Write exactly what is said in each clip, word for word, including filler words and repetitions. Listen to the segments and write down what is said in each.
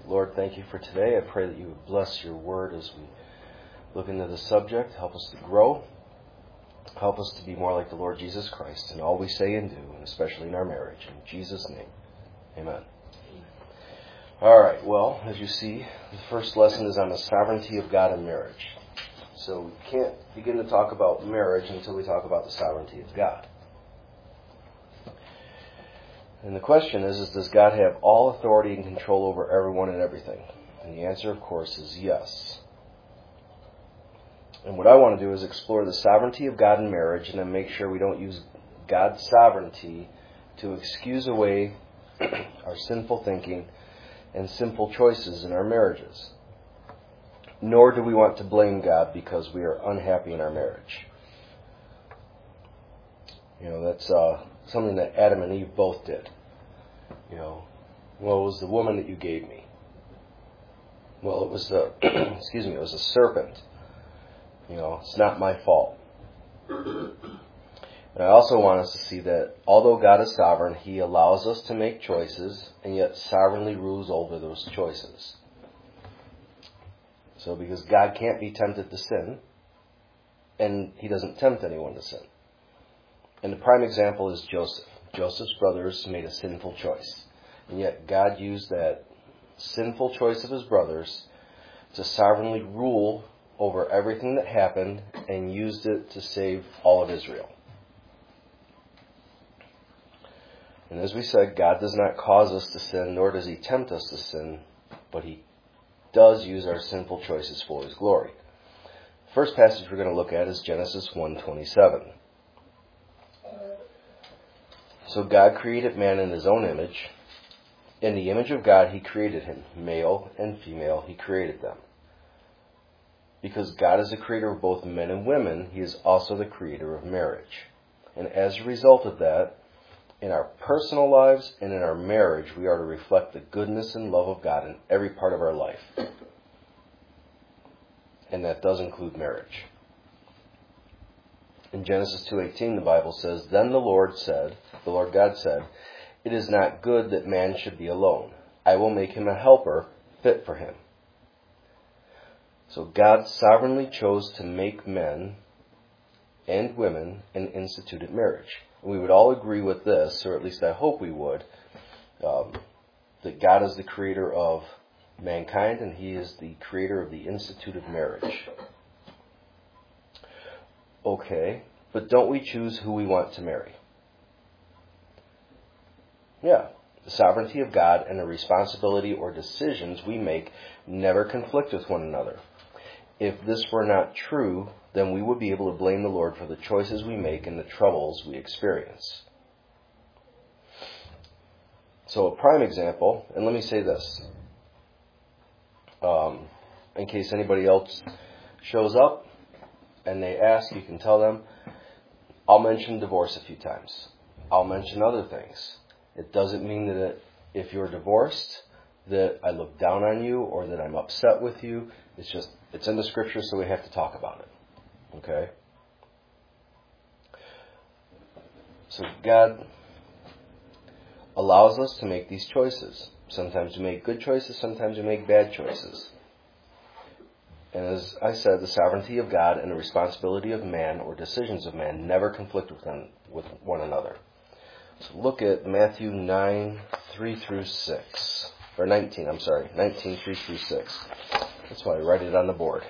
Lord, thank you for today. I pray that you would bless your word as we look into the subject. Help us to grow. Help us to be more like the Lord Jesus Christ in all we say and do, and especially in our marriage. In Jesus' name, amen. All right, well, as you see, the first lesson is on the sovereignty of God in marriage. So we can't begin to talk about marriage until we talk about the sovereignty of God. And the question is, is does God have all authority and control over everyone and everything? And the answer, of course, is yes. And what I want to do is explore the sovereignty of God in marriage and then make sure we don't use God's sovereignty to excuse away our sinful thinking and sinful choices in our marriages. Nor do we want to blame God because we are unhappy in our marriage. You know, that's uh, something that Adam and Eve both did. You know, well, it was the woman that you gave me. Well, it was the, excuse me, it was a serpent. You know, it's not my fault. And I also want us to see that although God is sovereign, He allows us to make choices and yet sovereignly rules over those choices. So because God can't be tempted to sin, and He doesn't tempt anyone to sin. And the prime example is Joseph. Joseph's brothers made a sinful choice. And yet God used that sinful choice of his brothers to sovereignly rule over everything that happened and used it to save all of Israel. And as we said, God does not cause us to sin, nor does He tempt us to sin, but He does use our sinful choices for His glory. The first passage we're going to look at is Genesis one twenty-seven. So God created man in His own image. In the image of God He created him. Male and female He created them. Because God is the creator of both men and women, He is also the creator of marriage. And as a result of that, in our personal lives and in our marriage, we are to reflect the goodness and love of God in every part of our life. And that does include marriage. In Genesis two eighteen, the Bible says, Then the Lord said, the Lord God said, It is not good that man should be alone. I will make him a helper fit for him. So God sovereignly chose to make men and women and instituted marriage. And we would all agree with this, or at least I hope we would, um, that God is the creator of mankind and He is the creator of the instituted marriage. Okay, but don't we choose who we want to marry? Yeah, the sovereignty of God and the responsibility or decisions we make never conflict with one another. If this were not true, then we would be able to blame the Lord for the choices we make and the troubles we experience. So a prime example, and let me say this, um, in case anybody else shows up and they ask, you can tell them, I'll mention divorce a few times. I'll mention other things. It doesn't mean that if you're divorced, that I look down on you or that I'm upset with you. It's just, it's in the scripture, so we have to talk about it. Okay? So God allows us to make these choices. Sometimes we make good choices, sometimes we make bad choices. And as I said, the sovereignty of God and the responsibility of man or decisions of man never conflict with one, with one another. So look at Matthew nine, three through six. Or nineteen, I'm sorry. nineteen, three through six. That's why I write it on the board.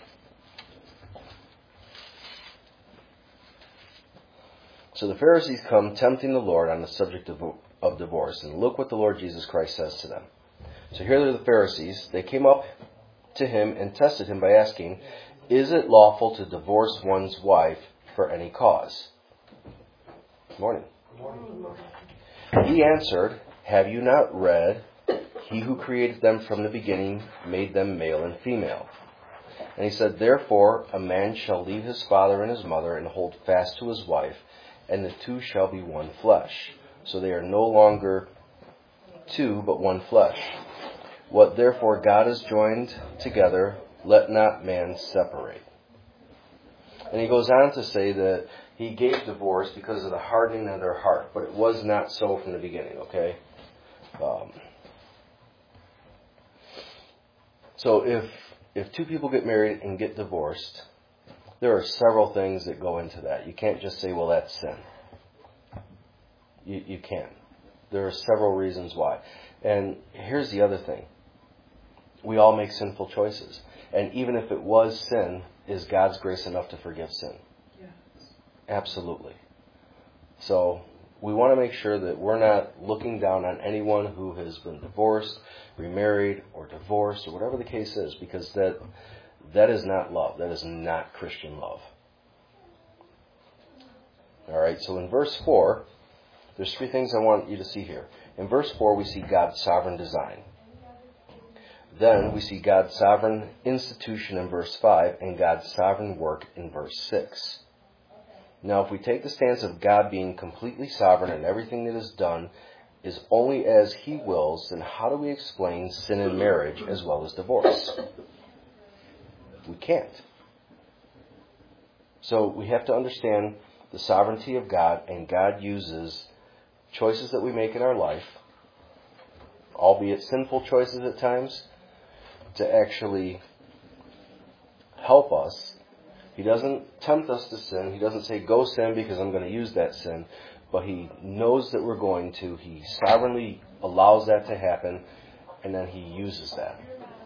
So the Pharisees come tempting the Lord on the subject of, of divorce. And look what the Lord Jesus Christ says to them. So here are the Pharisees. They came up to Him and tested Him by asking, Is it lawful to divorce one's wife for any cause? Good morning. Good morning. He answered, Have you not read, He who created them from the beginning made them male and female? And He said, Therefore a man shall leave his father and his mother and hold fast to his wife, and the two shall be one flesh. So they are no longer two, but one flesh. What therefore God has joined together, let not man separate. And he goes on to say that He gave divorce because of the hardening of their heart, but it was not so from the beginning, okay? Um, So if if two people get married and get divorced, there are several things that go into that. You can't just say, well, that's sin. You, you can't. There are several reasons why. And here's the other thing. We all make sinful choices. And even if it was sin, is God's grace enough to forgive sin? Yes. Absolutely. So we want to make sure that we're not looking down on anyone who has been divorced, remarried, or divorced, or whatever the case is, because that that is not love. That is not Christian love. All right, so in verse four, there's three things I want you to see here. In verse four, we see God's sovereign design. Then we see God's sovereign institution in verse five and God's sovereign work in verse six. Now, if we take the stance of God being completely sovereign and everything that is done is only as He wills, then how do we explain sin in marriage as well as divorce? We can't. So we have to understand the sovereignty of God, and God uses choices that we make in our life, albeit sinful choices at times, to actually help us. He doesn't tempt us to sin. He doesn't say, go sin because I'm going to use that sin. But He knows that we're going to. He sovereignly allows that to happen, and then He uses that.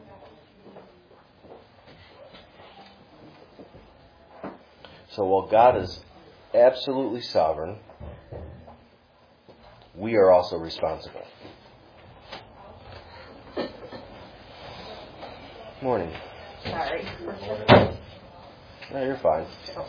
So while God is absolutely sovereign, we are also responsible. Morning. Sorry. No, you're fine.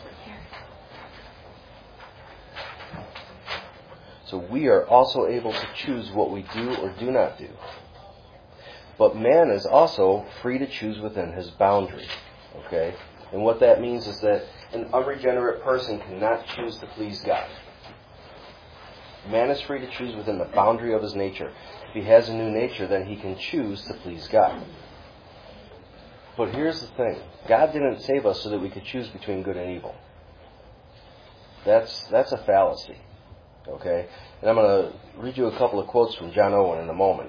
So we are also able to choose what we do or do not do. But man is also free to choose within his boundary. Okay? And what that means is that an unregenerate person cannot choose to please God. Man is free to choose within the boundary of his nature. If he has a new nature, then he can choose to please God. But here's the thing. God didn't save us so that we could choose between good and evil. That's that's a fallacy. Okay? And I'm going to read you a couple of quotes from John Owen in a moment.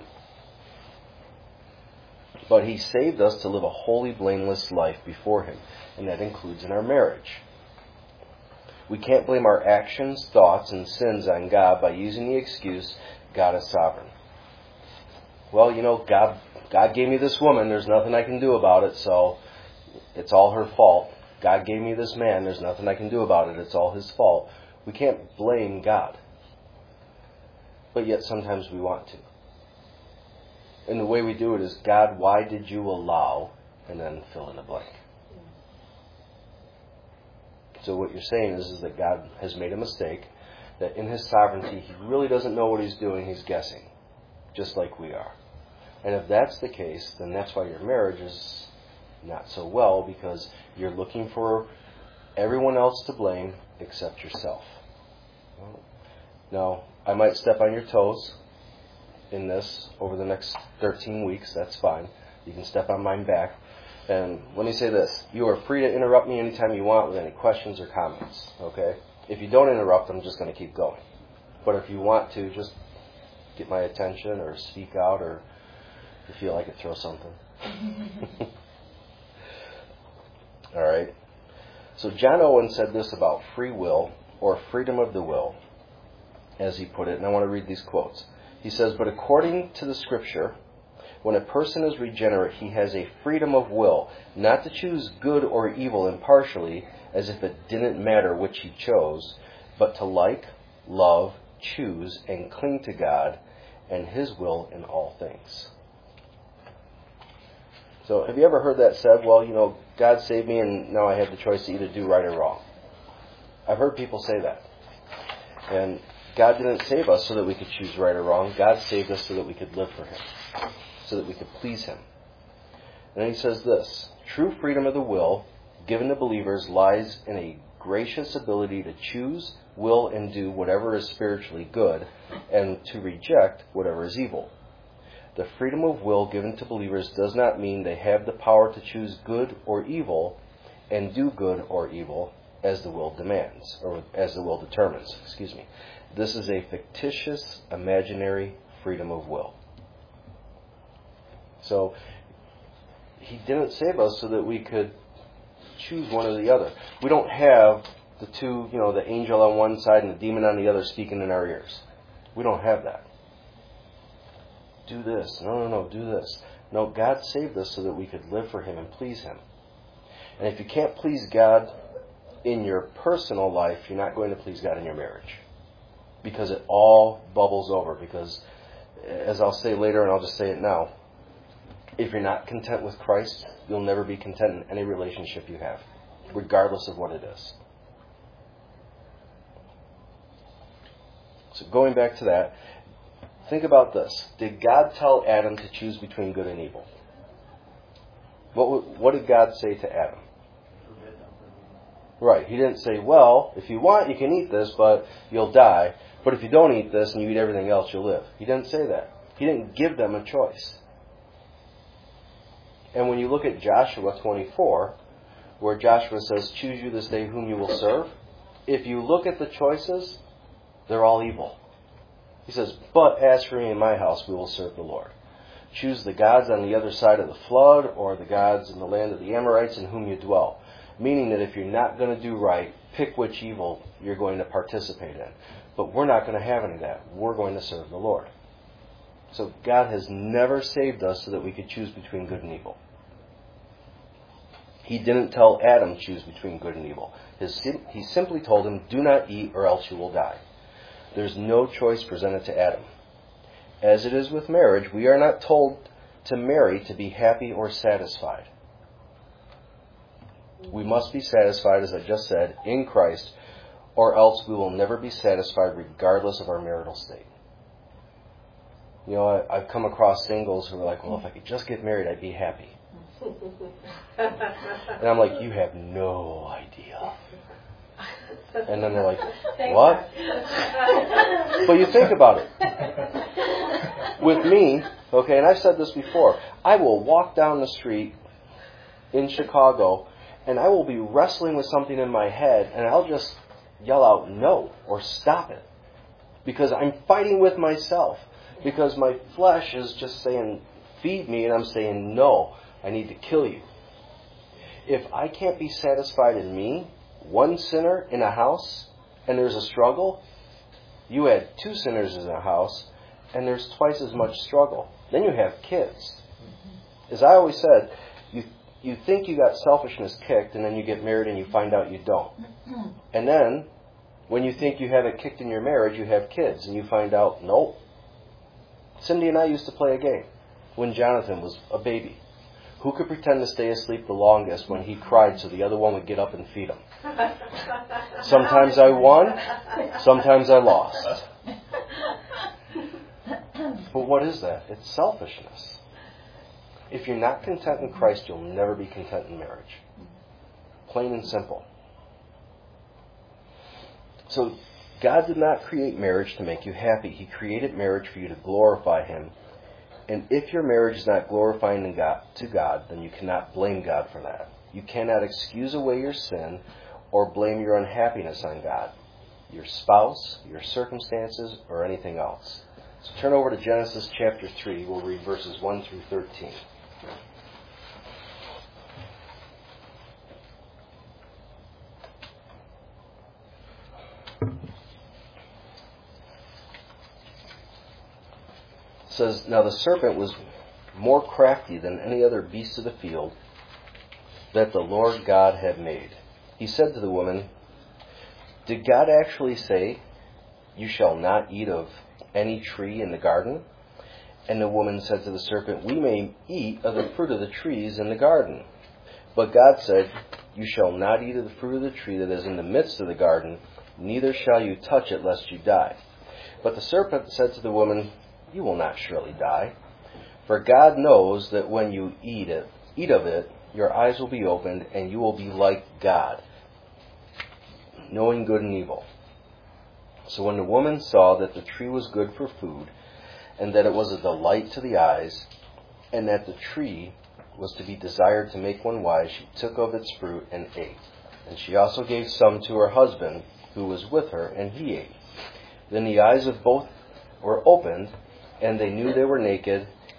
But He saved us to live a holy, blameless life before Him, and that includes in our marriage. We can't blame our actions, thoughts, and sins on God by using the excuse, God is sovereign. Well, you know, God God gave me this woman, there's nothing I can do about it, so it's all her fault. God gave me this man, there's nothing I can do about it, it's all his fault. We can't blame God. But yet sometimes we want to. And the way we do it is, God, why did you allow, and then fill in the blank. So what you're saying is, is that God has made a mistake, that in His sovereignty He really doesn't know what He's doing, He's guessing, just like we are. And if that's the case, then that's why your marriage is not so well, because you're looking for everyone else to blame except yourself. Now, I might step on your toes in this over the next thirteen weeks. That's fine. You can step on mine back. And let me say this. You are free to interrupt me anytime you want with any questions or comments. Okay? If you don't interrupt, I'm just going to keep going. But if you want to, just get my attention or speak out, or if you feel like it, throw something. All right. So John Owen said this about free will, or freedom of the will, as he put it. And I want to read these quotes. He says, but according to the Scripture, when a person is regenerate, he has a freedom of will, not to choose good or evil impartially, as if it didn't matter which he chose, but to like, love, choose, and cling to God and His will in all things. So have you ever heard that said, well, you know, God saved me and now I have the choice to either do right or wrong? I've heard people say that. And God didn't save us so that we could choose right or wrong. God saved us so that we could live for Him, so that we could please Him. And then he says this, true freedom of the will given to believers lies in a gracious ability to choose, will, and do whatever is spiritually good, and to reject whatever is evil. The freedom of will given to believers does not mean they have the power to choose good or evil and do good or evil as the will demands, or as the will determines, excuse me. This is a fictitious, imaginary freedom of will. So, He didn't save us so that we could choose one or the other. We don't have the two, you know, the angel on one side and the demon on the other speaking in our ears. We don't have that. Do this. No, no, no, do this. No, God saved us so that we could live for Him and please Him. And if you can't please God in your personal life, you're not going to please God in your marriage. Because it all bubbles over. Because, as I'll say later, and I'll just say it now, if you're not content with Christ, you'll never be content in any relationship you have, regardless of what it is. So going back to that, think about this. Did God tell Adam to choose between good and evil? What, what did God say to Adam? Right. He didn't say, well, if you want, you can eat this, but you'll die. But if you don't eat this and you eat everything else, you'll live. He didn't say that. He didn't give them a choice. And when you look at Joshua twenty-four, where Joshua says, choose you this day whom you will serve, if you look at the choices, they're all evil. He says, but as for me and my house, we will serve the Lord. Choose the gods on the other side of the flood, or the gods in the land of the Amorites in whom you dwell. Meaning that if you're not going to do right, pick which evil you're going to participate in. But we're not going to have any of that. We're going to serve the Lord. So God has never saved us so that we could choose between good and evil. He didn't tell Adam choose between good and evil. His, he simply told him, do not eat or else you will die. There's no choice presented to Adam. As it is with marriage, we are not told to marry to be happy or satisfied. We must be satisfied, as I just said, in Christ, or else we will never be satisfied regardless of our marital state. You know, I, I've come across singles who are like, well, if I could just get married, I'd be happy. And I'm like, you have no idea. And then they're like, what? But you think about it. With me, okay, and I've said this before, I will walk down the street in Chicago and I will be wrestling with something in my head and I'll just yell out no or stop it. Because I'm fighting with myself. Because my flesh is just saying, feed me, and I'm saying, no, I need to kill you. If I can't be satisfied in me, one sinner in a house, and there's a struggle, you add two sinners in a house, and there's twice as much struggle. Then you have kids. As I always said, you you think you got selfishness kicked, and then you get married and you find out you don't. And then, when you think you have it kicked in your marriage, you have kids, and you find out, nope. Cindy and I used to play a game when Jonathan was a baby. Who could pretend to stay asleep the longest when he cried so the other one would get up and feed him? Sometimes I won, sometimes I lost. But what is that? It's selfishness. If you're not content in Christ, you'll never be content in marriage. Plain and simple. So, God did not create marriage to make you happy. He created marriage for you to glorify Him. And if your marriage is not glorifying God, to God, then you cannot blame God for that. You cannot excuse away your sin or blame your unhappiness on God, your spouse, your circumstances, or anything else. So turn over to Genesis chapter three. We'll read verses one through thirteen. It says, now the serpent was more crafty than any other beast of the field that the Lord God had made. He said to the woman, did God actually say, you shall not eat of any tree in the garden? And the woman said to the serpent, we may eat of the fruit of the trees in the garden. But God said, you shall not eat of the fruit of the tree that is in the midst of the garden, neither shall you touch it, lest you die. But the serpent said to the woman, you will not surely die. For God knows that when you eat it, eat of it, your eyes will be opened, and you will be like God, knowing good and evil. So when the woman saw that the tree was good for food, and that it was a delight to the eyes, and that the tree was to be desired to make one wise, she took of its fruit and ate. And she also gave some to her husband, who was with her, and he ate. Then the eyes of both were opened, and they knew they were naked,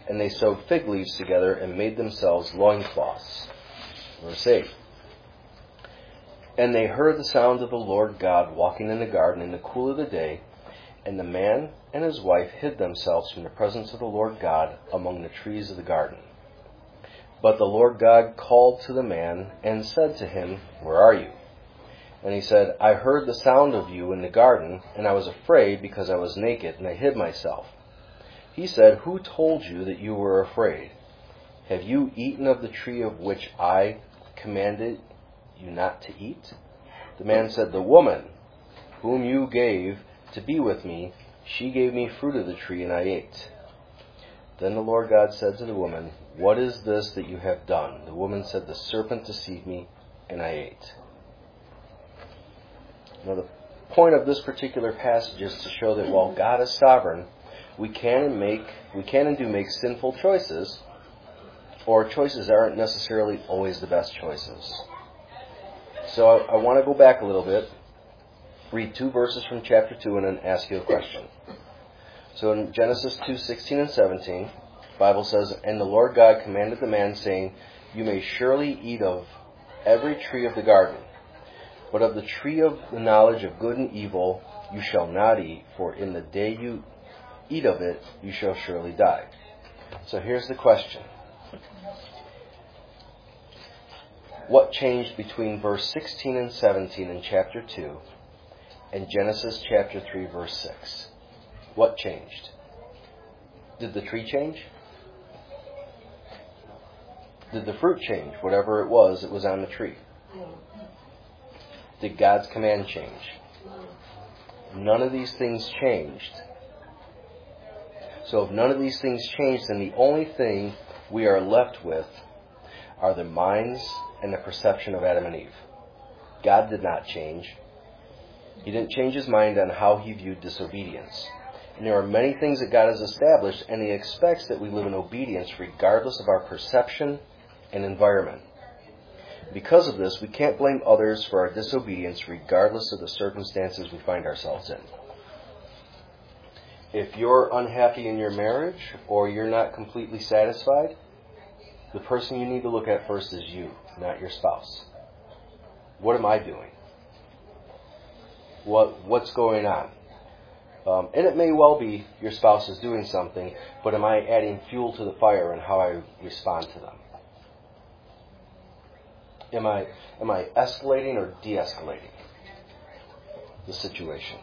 and they sewed fig leaves together and made themselves loincloths. Verse eight. And they heard the sound of the Lord God walking in the garden in the cool of the day, and the man and his wife hid themselves from the presence of the Lord God among the trees of the garden. But the Lord God called to the man and said to him, Where are you? And he said, I heard the sound of you in the garden, and I was afraid because I was naked, and I hid myself. He said, Who told you that you were afraid? Have you eaten of the tree of which I commanded you not to eat? The man said, The woman whom you gave to be with me, she gave me fruit of the tree, and I ate. Then the Lord God said to the woman, What is this that you have done? The woman said, The serpent deceived me, and I ate. Now the point of this particular passage is to show that while God is sovereign, we can and make we can and do make sinful choices, or choices aren't necessarily always the best choices. So I, I want to go back a little bit, read two verses from chapter two, and then ask you a question. So in Genesis two sixteen and seventeen, the Bible says, And the Lord God commanded the man, saying, You may surely eat of every tree of the garden, but of the tree of the knowledge of good and evil you shall not eat, for in the day you eat of it you shall surely die. So here's the question. What changed between verse sixteen and seventeen in chapter two and Genesis chapter three verse six? What changed? Did the tree change? Did the fruit change? Whatever it was, it was on the tree. Did God's command change? None of these things changed. So if none of these things changed, then the only thing we are left with are the minds and the perception of Adam and Eve. God did not change. He didn't change his mind on how he viewed disobedience. And there are many things that God has established, and he expects that we live in obedience regardless of our perception and environment. Because of this, we can't blame others for our disobedience regardless of the circumstances we find ourselves in. If you're unhappy in your marriage or you're not completely satisfied, the person you need to look at first is you, not your spouse. What am I doing? What What's going on? Um, and it may well be your spouse is doing something, but am I adding fuel to the fire in how I respond to them? Am I am I escalating or de-escalating the situation?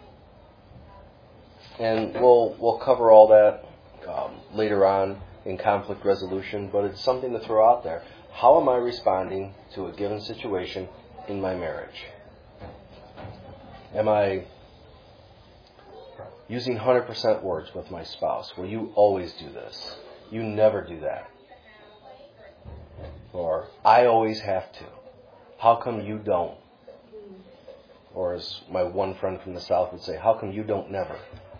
And we'll we'll cover all that um, later on in conflict resolution, but it's something to throw out there. How am I responding to a given situation in my marriage? Am I using one hundred percent words with my spouse? Well, you always do this. You never do that. Or, I always have to. How come you don't? Or as my one friend from the South would say, how come you don't never?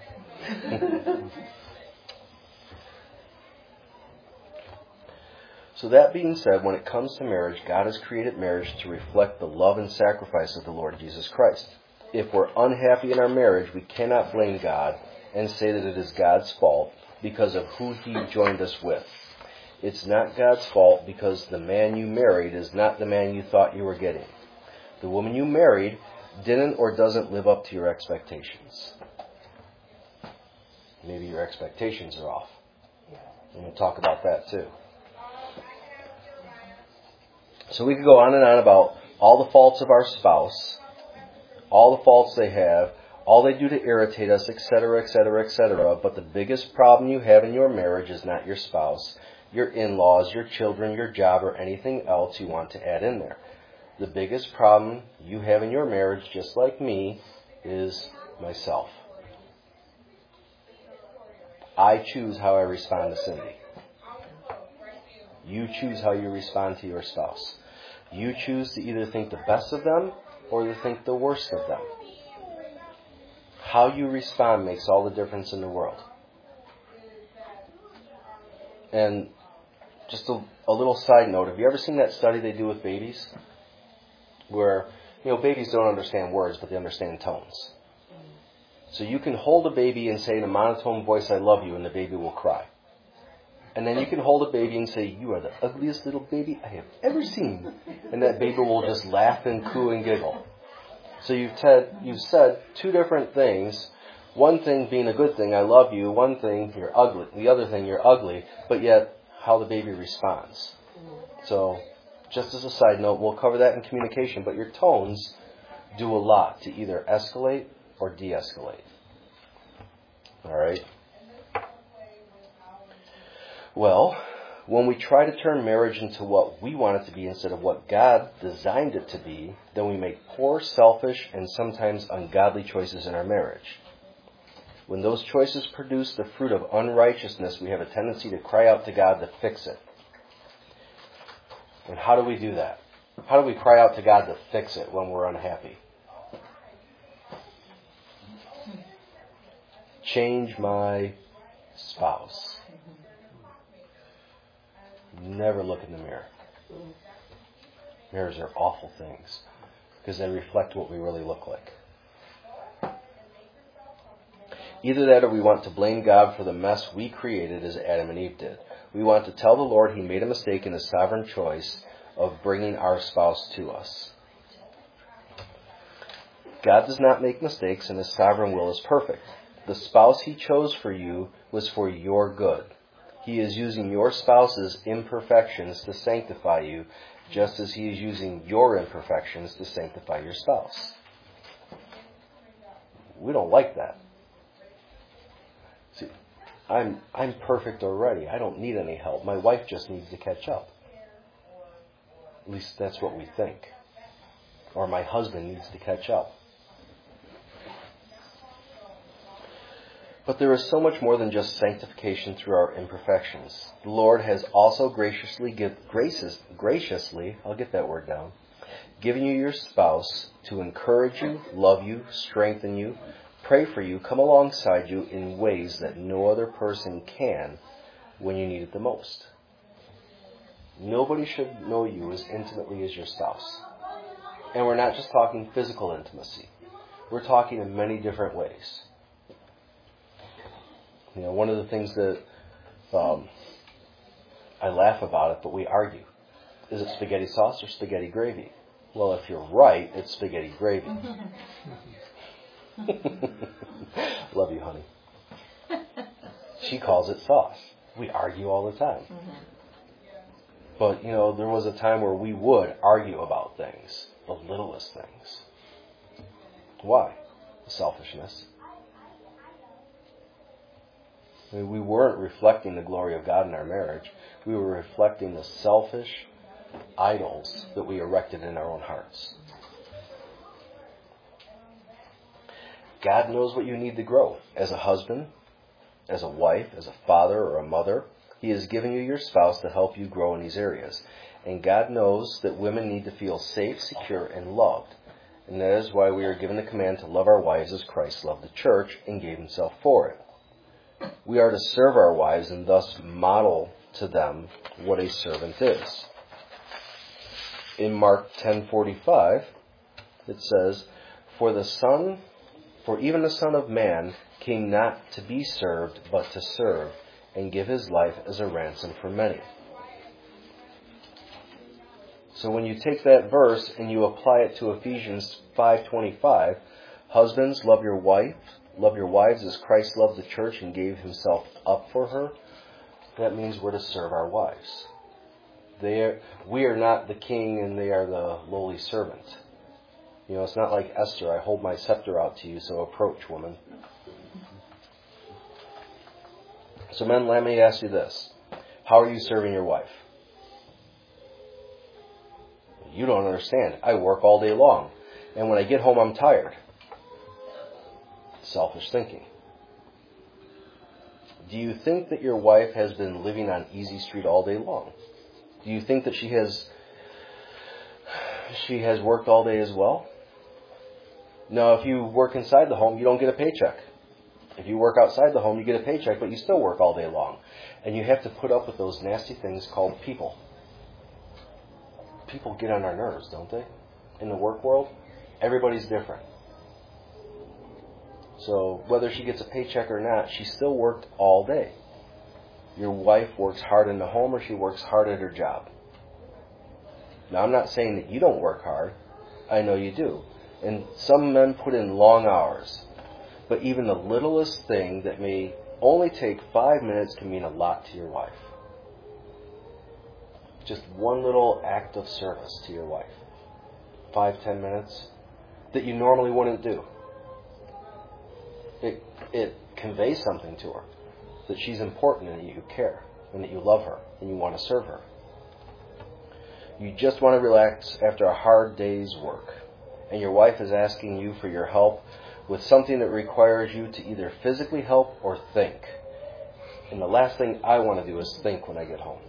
So that being said, when it comes to marriage, God has created marriage to reflect the love and sacrifice of the Lord Jesus Christ. If we're unhappy in our marriage, we cannot blame God and say that it is God's fault because of who he joined us with. It's not God's fault because the man you married is not the man you thought you were getting. The woman you married didn't or doesn't live up to your expectations. Maybe your expectations are off. And we'll talk about that too. So we could go on and on about all the faults of our spouse, all the faults they have, all they do to irritate us, et cetera, et cetera, et cetera. But the biggest problem you have in your marriage is not your spouse, your in-laws, your children, your job, or anything else you want to add in there. The biggest problem you have in your marriage, just like me, is myself. I choose how I respond to Cindy. You choose how you respond to your spouse. You choose to either think the best of them or to think the worst of them. How you respond makes all the difference in the world. And just a, a little side note, have you ever seen that study they do with babies? Where, you know, babies don't understand words, but they understand tones. So you can hold a baby and say in a monotone voice, I love you, and the baby will cry. And then you can hold a baby and say, "You are the ugliest little baby I have ever seen." And that baby will just laugh and coo and giggle. So you've, te- you've said two different things. One thing being a good thing, I love you. One thing, you're ugly. The other thing, you're ugly. But yet, how the baby responds. So, just as a side note, we'll cover that in communication. But your tones do a lot to either escalate or de-escalate. Alright? Well, when we try to turn marriage into what we want it to be instead of what God designed it to be, then we make poor, selfish, and sometimes ungodly choices in our marriage. When those choices produce the fruit of unrighteousness, we have a tendency to cry out to God to fix it. And how do we do that? How do we cry out to God to fix it when we're unhappy? Change my spouse. Never look in the mirror. Mirrors are awful things because they reflect what we really look like. Either that or we want to blame God for the mess we created as Adam and Eve did. We want to tell the Lord He made a mistake in His sovereign choice of bringing our spouse to us. God does not make mistakes and His sovereign will is perfect. The spouse He chose for you was for your good. He is using your spouse's imperfections to sanctify you, just as He is using your imperfections to sanctify your spouse. We don't like that. See, I'm I'm perfect already. I don't need any help. My wife just needs to catch up. At least that's what we think. Or my husband needs to catch up. But there is so much more than just sanctification through our imperfections. The Lord has also graciously, give, gracious, graciously, I'll get that word down, given you your spouse to encourage you, love you, strengthen you, pray for you, come alongside you in ways that no other person can when you need it the most. Nobody should know you as intimately as your spouse. And we're not just talking physical intimacy. We're talking in many different ways. You know, one of the things that um, I laugh about it, but we argue. Is it spaghetti sauce or spaghetti gravy? Well, if you're right, it's spaghetti gravy. Love you, honey. She calls it sauce. We argue all the time. But, you know, there was a time where we would argue about things, the littlest things. Why? Selfishness. I mean, we weren't reflecting the glory of God in our marriage. We were reflecting the selfish idols that we erected in our own hearts. God knows what you need to grow. As a husband, as a wife, as a father or a mother, He has given you your spouse to help you grow in these areas. And God knows that women need to feel safe, secure, and loved. And that is why we are given the command to love our wives as Christ loved the church and gave Himself for it. We are to serve our wives and thus model to them what a servant is. In Mark ten forty-five, it says, For the Son, for even the Son of Man came not to be served, but to serve, and give His life as a ransom for many. So when you take that verse and you apply it to Ephesians five twenty-five, husbands, love your wife, love your wives as Christ loved the church and gave Himself up for her. That means we're to serve our wives. They are, we are not the king and they are the lowly servant. You know, it's not like Esther, I hold my scepter out to you, so approach, woman. So men, let me ask you this. How are you serving your wife? You don't understand. I work all day long. And when I get home, I'm tired. Selfish thinking. Do you think that your wife has been living on easy street all day long? Do you think that she has she has worked all day as well? No, if you work inside the home, you don't get a paycheck. If you work outside the home, you get a paycheck, but you still work all day long. And you have to put up with those nasty things called people. People get on our nerves, don't they? In the work world, everybody's different. So whether she gets a paycheck or not, she still worked all day. your wife works hard in the home or she works hard at her job. Now, I'm not saying that you don't work hard. I know you do. And some men put in long hours. But even the littlest thing that may only take five minutes can mean a lot to your wife. Just one little act of service to your wife. Five, ten minutes that you normally wouldn't do. It, it conveys something to her. That she's important and that you care. And that you love her and you want to serve her. You just want to relax after a hard day's work. And your wife is asking you for your help with something that requires you to either physically help or think. And the last thing I want to do is think when I get home.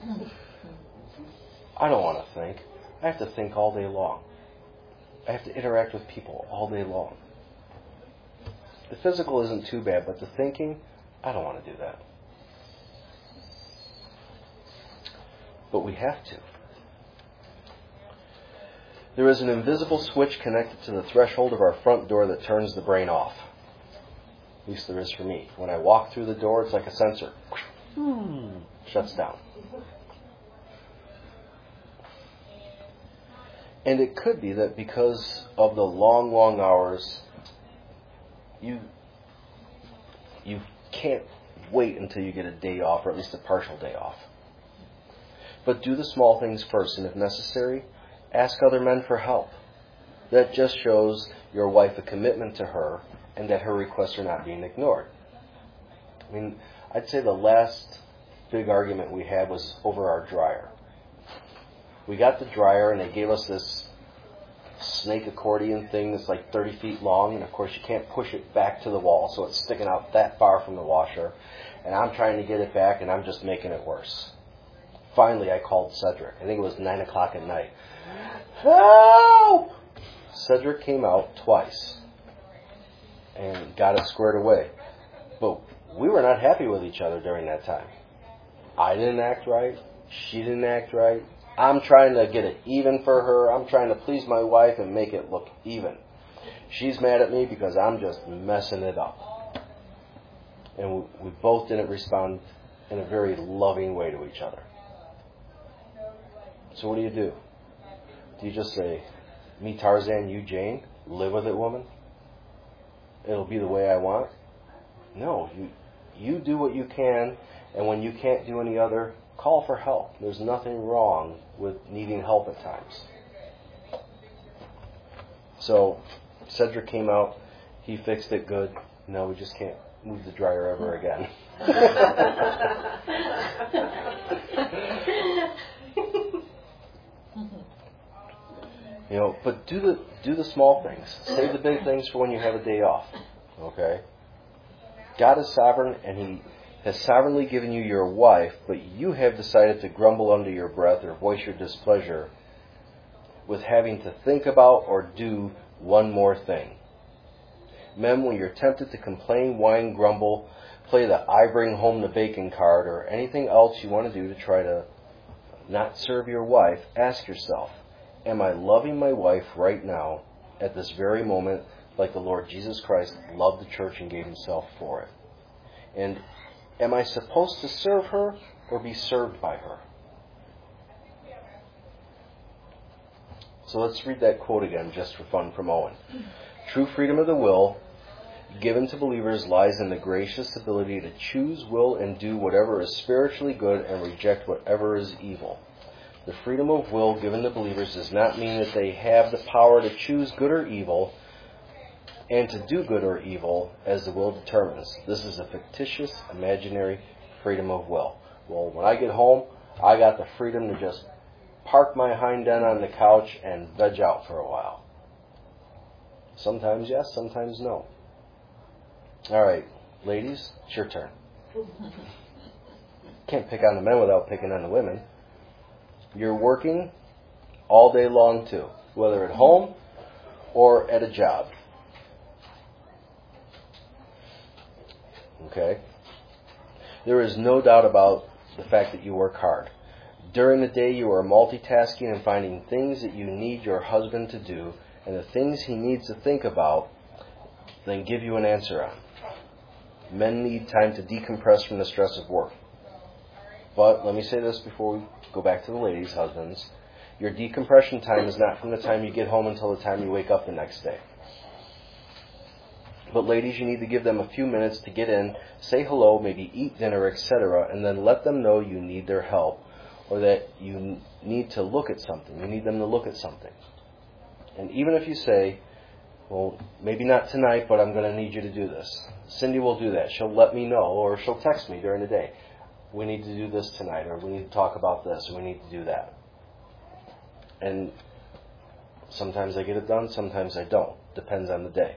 I don't want to think. I have to think all day long. I have to interact with people all day long. The physical isn't too bad, but the thinking, I don't want to do that. But we have to. There is an invisible switch connected to the threshold of our front door that turns the brain off. At least there is for me. When I walk through the door, it's like a sensor. Hmm. Shuts down. And it could be that because of the long, long hours, you you can't wait until you get a day off, or at least a partial day off. But do the small things first, and if necessary, ask other men for help. That just shows your wife a commitment to her and that her requests are not being ignored. I mean, I'd say the last big argument we had was over our dryer. We got the dryer and they gave us this snake accordion thing that's like thirty feet long, and of course you can't push it back to the wall, so it's sticking out that far from the washer. And I'm trying to get it back and I'm just making it worse. Finally, I called Cedric. I think it was nine o'clock at night. Help! Cedric came out twice and got it squared away. But we were not happy with each other during that time. I didn't act right. She didn't act right. I'm trying to get it even for her. I'm trying to please my wife and make it look even. She's mad at me because I'm just messing it up. And we, we both didn't respond in a very loving way to each other. So what do you do? Do you just say, me Tarzan, you Jane, live with it, woman? It'll be the way I want? No, you you do what you can, and when you can't do any other, call for help. There's nothing wrong with needing help at times. So, Cedric came out, he fixed it good. No, we just can't move the dryer ever again. You know, but do the do the small things. Save the big things for when you have a day off. Okay? God is sovereign, and He has sovereignly given you your wife, but you have decided to grumble under your breath or voice your displeasure with having to think about or do one more thing. Men, when you're tempted to complain, whine, grumble, play the I bring home the bacon card, or anything else you want to do to try to not serve your wife, ask yourself, am I loving my wife right now, at this very moment, like the Lord Jesus Christ loved the church and gave Himself for it? And am I supposed to serve her or be served by her? So let's read that quote again just for fun from Owen. True freedom of the will given to believers lies in the gracious ability to choose, will, and do whatever is spiritually good and reject whatever is evil. The freedom of will given to believers does not mean that they have the power to choose good or evil and to do good or evil as the will determines. This is a fictitious, imaginary freedom of will. Well, when I get home, I got the freedom to just park my hind end on the couch and veg out for a while. Sometimes yes, sometimes no. All right, ladies, it's your turn. Can't pick on the men without picking on the women. You're working all day long too, whether at home or at a job. Okay? There is no doubt about the fact that you work hard. During the day you are multitasking and finding things that you need your husband to do and the things he needs to think about, then give you an answer on. Men need time to decompress from the stress of work. But let me say this before we go back to the ladies, husbands. Your decompression time is not from the time you get home until the time you wake up the next day. But ladies, you need to give them a few minutes to get in, say hello, maybe eat dinner, et cetera, and then let them know you need their help or that you need to look at something. You need them to look at something. And even if you say, well, maybe not tonight, but I'm going to need you to do this. Cindy will do that. She'll let me know, or she'll text me during the day. We need to do this tonight, or we need to talk about this, or we need to do that. And sometimes I get it done, sometimes I don't. Depends on the day.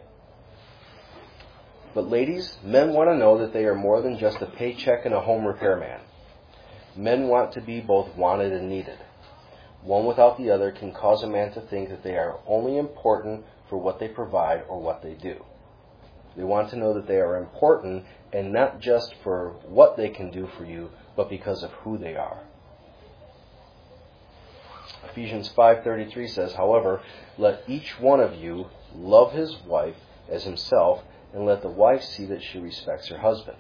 But ladies, men want to know that they are more than just a paycheck and a home repairman. Men want to be both wanted and needed. One without the other can cause a man to think that they are only important for what they provide or what they do. They want to know that they are important, and not just for what they can do for you, but because of who they are. Ephesians five thirty-three says, however, let each one of you love his wife as himself, and let the wife see that she respects her husband.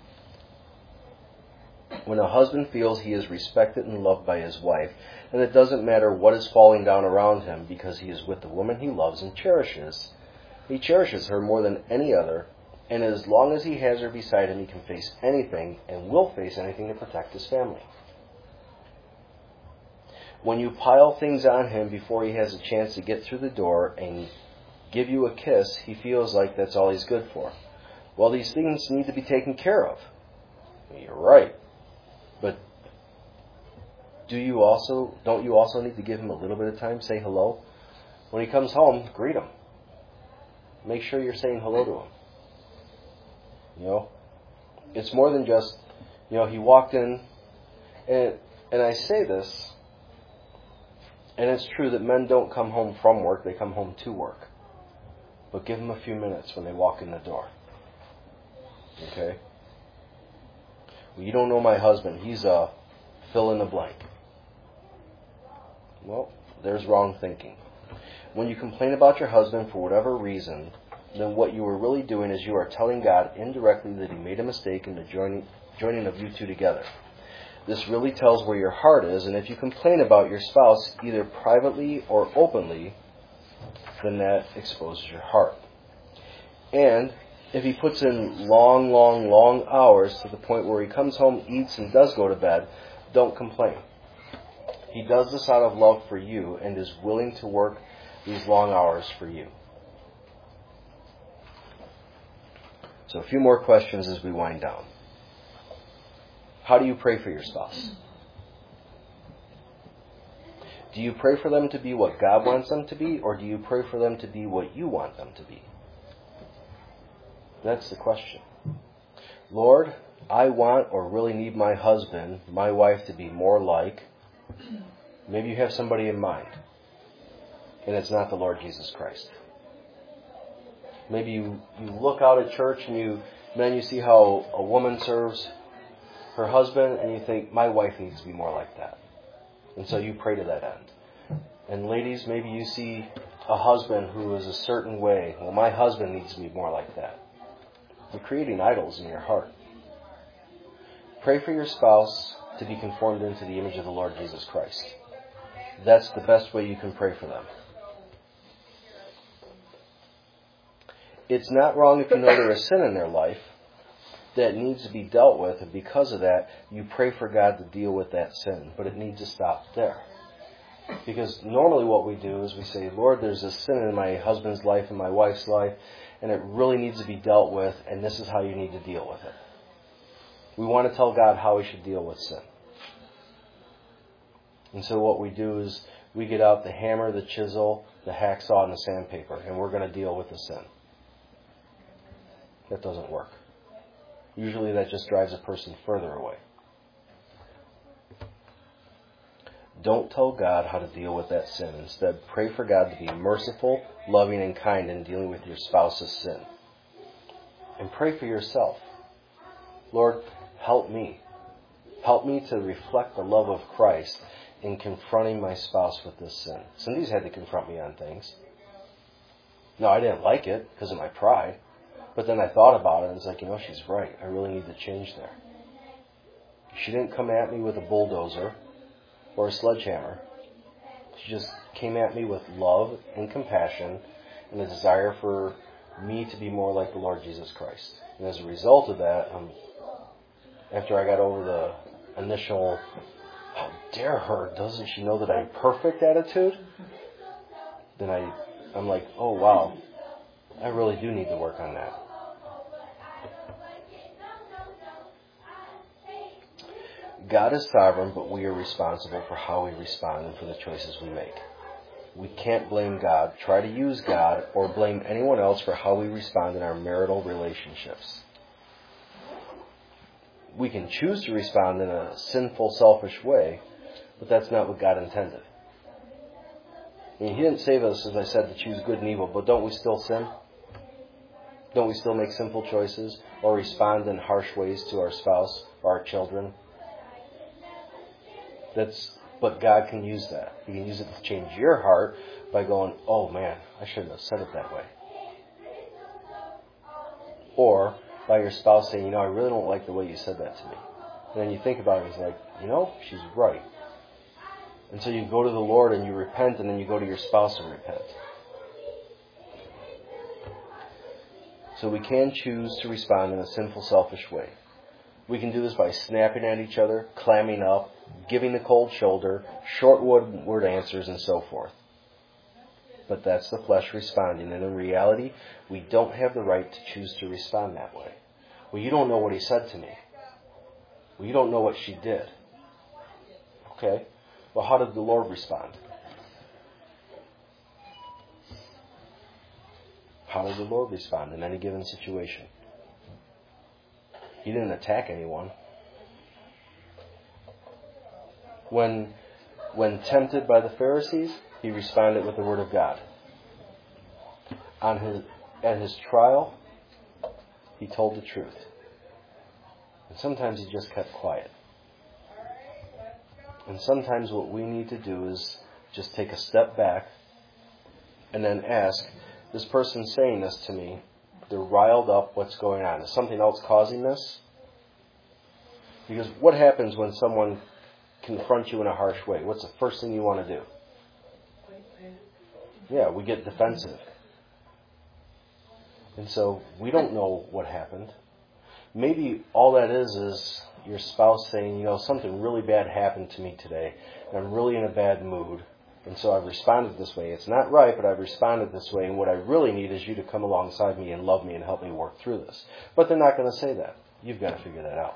When a husband feels he is respected and loved by his wife, then it doesn't matter what is falling down around him, because he is with the woman he loves and cherishes. He cherishes her more than any other, and as long as he has her beside him, he can face anything and will face anything to protect his family. When you pile things on him before he has a chance to get through the door and give you a kiss, he feels like that's all he's good for. Well, these things need to be taken care of. You're right. But do you also don't you also need to give him a little bit of time? Say hello. When he comes home, greet him. Make sure you're saying hello to him. You know, it's more than just, you know, he walked in, and and I say this, and it's true that men don't come home from work; they come home to work. But give them a few minutes when they walk in the door. Okay? Well, you don't know my husband. He's a fill in the blank. Well, there's wrong thinking. When you complain about your husband for whatever reason, then what you are really doing is you are telling God indirectly that he made a mistake in the joining, joining of you two together. This really tells where your heart is, and if you complain about your spouse either privately or openly, then that exposes your heart. And if he puts in long, long, long hours to the point where he comes home, eats, and does go to bed, don't complain. He does this out of love for you and is willing to work these long hours for you. So a few more questions as we wind down. How do you pray for your spouse? Do you pray for them to be what God wants them to be, or do you pray for them to be what you want them to be? That's the question. Lord, I want or really need my husband, my wife, to be more like. Maybe you have somebody in mind, and it's not the Lord Jesus Christ. Maybe you, you look out at church and you then you see how a woman serves her husband, and you think, my wife needs to be more like that. And so you pray to that end. And ladies, maybe you see a husband who is a certain way. Well, my husband needs to be more like that. You're creating idols in your heart. Pray for your spouse to be conformed into the image of the Lord Jesus Christ. That's the best way you can pray for them. It's not wrong if you know there is sin in their life that needs to be dealt with, and because of that, you pray for God to deal with that sin. But it needs to stop there. Because normally what we do is we say, Lord, there's a sin in my husband's life and my wife's life, and it really needs to be dealt with, and this is how you need to deal with it. We want to tell God how we should deal with sin. And so what we do is we get out the hammer, the chisel, the hacksaw, and the sandpaper, and we're going to deal with the sin. That doesn't work. Usually that just drives a person further away. Don't tell God how to deal with that sin. Instead, pray for God to be merciful, loving, and kind in dealing with your spouse's sin. And pray for yourself. Lord, help me. Help me to reflect the love of Christ in confronting my spouse with this sin. Cindy's had to confront me on things. No, I didn't like it because of my pride. But then I thought about it, and it's like, you know, she's right. I really need to change there. She didn't come at me with a bulldozer or a sledgehammer. She just came at me with love and compassion and a desire for me to be more like the Lord Jesus Christ. And as a result of that, um, after I got over the initial, how dare her, doesn't she know that I'm perfect attitude? Then I, I'm like, oh wow, I really do need to work on that. God is sovereign, but we are responsible for how we respond and for the choices we make. We can't blame God, try to use God, or blame anyone else for how we respond in our marital relationships. We can choose to respond in a sinful, selfish way, but that's not what God intended. I mean, He didn't save us, as I said, to choose good and evil, but don't we still sin? Don't we still make sinful choices or respond in harsh ways to our spouse or our children? That's, but God can use that. He can use it to change your heart by going, oh man, I shouldn't have said it that way. Or by your spouse saying, you know, I really don't like the way you said that to me. And then you think about it, it's like, you know, she's right. And so you go to the Lord and you repent, and then you go to your spouse and repent. So we can choose to respond in a sinful, selfish way. We can do this by snapping at each other, clamming up, giving the cold shoulder, short word answers, and so forth. But that's the flesh responding. And in reality, we don't have the right to choose to respond that way. Well, you don't know what he said to me. Well, you don't know what she did. Okay. Well, how did the Lord respond? How did the Lord respond in any given situation? He didn't attack anyone. When, when tempted by the Pharisees, he responded with the Word of God. On his, at his trial, he told the truth. And sometimes he just kept quiet. And sometimes what we need to do is just take a step back and then ask, this person saying this to me, they're riled up, what's going on? Is something else causing this? Because what happens when someone confronts you in a harsh way? What's the first thing you want to do? Yeah, we get defensive. And so we don't know what happened. Maybe all that is is your spouse saying, you know, something really bad happened to me today, and I'm really in a bad mood. And so I've responded this way. It's not right, but I've responded this way. And what I really need is you to come alongside me and love me and help me work through this. But they're not going to say that. You've got to figure that out.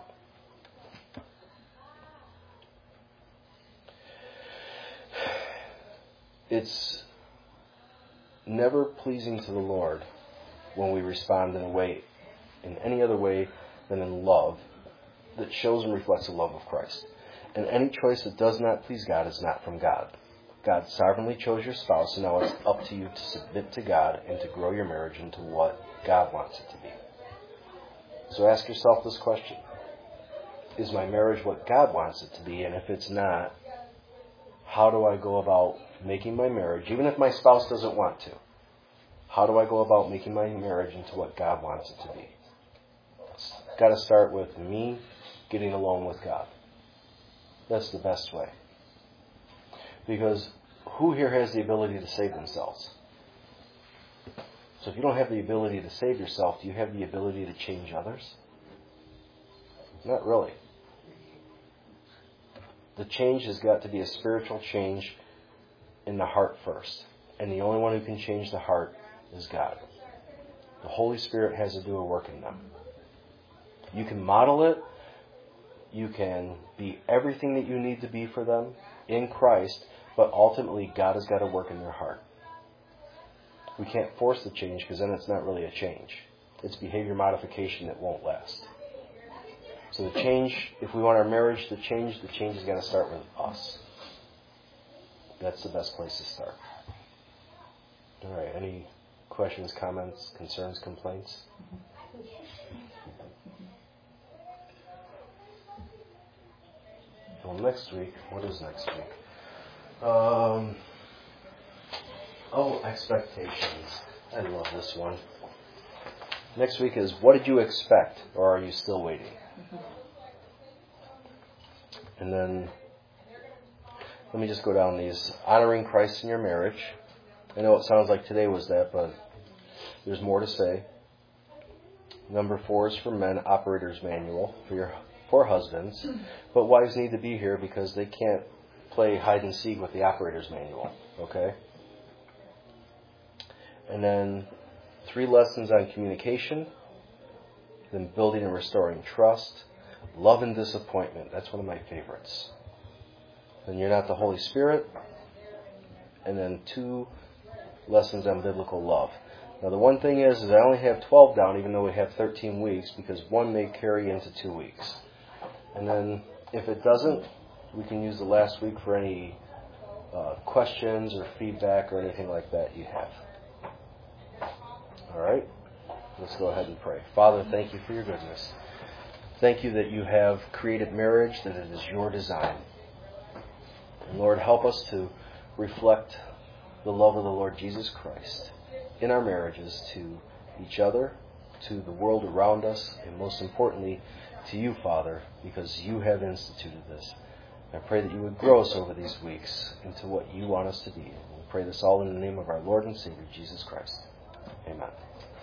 It's never pleasing to the Lord when we respond in a way, in any other way than in love, that shows and reflects the love of Christ. And any choice that does not please God is not from God. God sovereignly chose your spouse, and now it's up to you to submit to God and to grow your marriage into what God wants it to be. So ask yourself this question. Is my marriage what God wants it to be? And if it's not, how do I go about making my marriage, even if my spouse doesn't want to, how do I go about making my marriage into what God wants it to be? It's got to start with me getting alone with God. That's the best way. Because who here has the ability to save themselves? So if you don't have the ability to save yourself, do you have the ability to change others? Not really. The change has got to be a spiritual change in the heart first. And the only one who can change the heart is God. The Holy Spirit has to do a work in them. You can model it. You can be everything that you need to be for them in Christ, but ultimately God has got to work in their heart. We can't force the change because then it's not really a change. It's behavior modification that won't last. So the change, if we want our marriage to change, the change has got to start with us. That's the best place to start. All right, any questions, comments, concerns, complaints? Well, next week, what is next week? Um, oh, expectations. I love this one. Next week is, what did you expect, or are you still waiting? And then, let me just go down these. Honoring Christ in your marriage. I know it sounds like today was that, but there's more to say. Number four is for men, operator's manual for your for husbands. But wives need to be here because they can't play hide and seek with the operator's manual. Okay? And then three lessons on communication. Then building and restoring trust. Love and disappointment. That's one of my favorites. Then you're not the Holy Spirit. And then two lessons on biblical love. Now the one thing is, is I only have twelve down even though we have thirteen weeks because one may carry into two weeks. And then if it doesn't, we can use the last week for any uh, questions or feedback or anything like that you have. All right? Let's go ahead and pray. Father, thank you for your goodness. Thank you that you have created marriage, that it is your design. And Lord, help us to reflect the love of the Lord Jesus Christ in our marriages to each other, to the world around us, and most importantly, to you, Father, because you have instituted this. I pray that you would grow us over these weeks into what you want us to be. We pray this all in the name of our Lord and Savior, Jesus Christ. Amen.